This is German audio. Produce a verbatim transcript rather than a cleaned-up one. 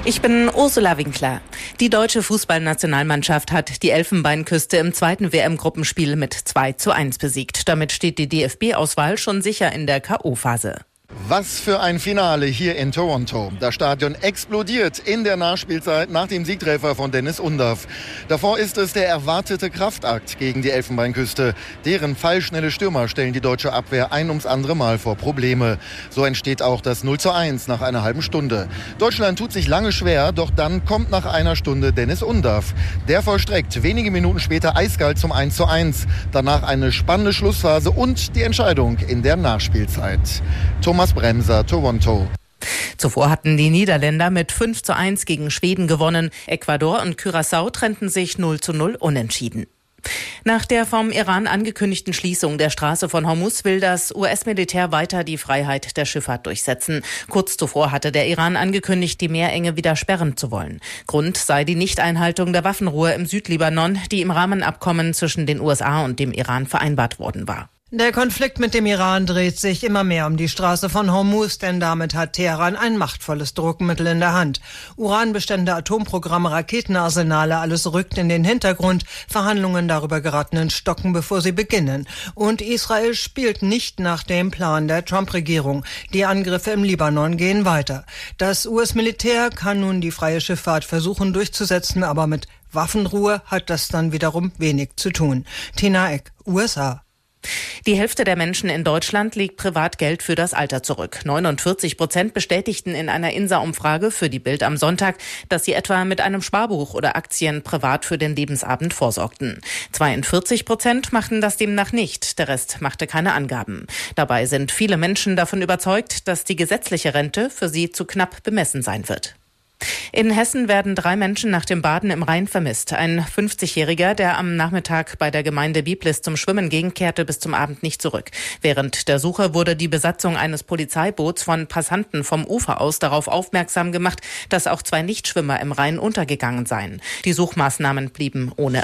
Ich bin Ursula Winkler. Die deutsche Fußballnationalmannschaft hat die Elfenbeinküste im zweiten W M-Gruppenspiel mit zwei zu eins besiegt. Damit steht die D F B-Auswahl schon sicher in der K O-Phase. Was für ein Finale hier in Toronto. Das Stadion explodiert in der Nachspielzeit nach dem Siegtreffer von Dennis Undaff. Davor ist es der erwartete Kraftakt gegen die Elfenbeinküste. Deren pfeilschnelle Stürmer stellen die deutsche Abwehr ein ums andere Mal vor Probleme. So entsteht auch das null zu eins nach einer halben Stunde. Deutschland tut sich lange schwer, doch dann kommt nach einer Stunde Dennis Undaff. Der vollstreckt wenige Minuten später eiskalt zum eins zu eins. Danach eine spannende Schlussphase und die Entscheidung in der Nachspielzeit. Thomas Bremser, Toronto. Zuvor hatten die Niederländer mit fünf zu eins gegen Schweden gewonnen. Ecuador und Curaçao trennten sich null zu null unentschieden. Nach der vom Iran angekündigten Schließung der Straße von Hormuz will das U S-Militär weiter die Freiheit der Schifffahrt durchsetzen. Kurz zuvor hatte der Iran angekündigt, die Meerenge wieder sperren zu wollen. Grund sei die Nichteinhaltung der Waffenruhe im Südlibanon, die im Rahmenabkommen zwischen den U S A und dem Iran vereinbart worden war. Der Konflikt mit dem Iran dreht sich immer mehr um die Straße von Hormuz, denn damit hat Teheran ein machtvolles Druckmittel in der Hand. Uranbestände, Atomprogramme, Raketenarsenale, alles rückt in den Hintergrund. Verhandlungen darüber geraten ins Stocken, bevor sie beginnen. Und Israel spielt nicht nach dem Plan der Trump-Regierung. Die Angriffe im Libanon gehen weiter. Das U S-Militär kann nun die freie Schifffahrt versuchen durchzusetzen, aber mit Waffenruhe hat das dann wiederum wenig zu tun. Tina Eck, U S A. Die Hälfte der Menschen in Deutschland legt Privatgeld für das Alter zurück. neunundvierzig Prozent bestätigten in einer I N S A-Umfrage für die Bild am Sonntag, dass sie etwa mit einem Sparbuch oder Aktien privat für den Lebensabend vorsorgten. zweiundvierzig Prozent machten das demnach nicht. Der Rest machte keine Angaben. Dabei sind viele Menschen davon überzeugt, dass die gesetzliche Rente für sie zu knapp bemessen sein wird. In Hessen werden drei Menschen nach dem Baden im Rhein vermisst. Ein fünfzigjähriger, der am Nachmittag bei der Gemeinde Biblis zum Schwimmen ging, kehrte bis zum Abend nicht zurück. Während der Suche wurde die Besatzung eines Polizeiboots von Passanten vom Ufer aus darauf aufmerksam gemacht, dass auch zwei Nichtschwimmer im Rhein untergegangen seien. Die Suchmaßnahmen blieben ohne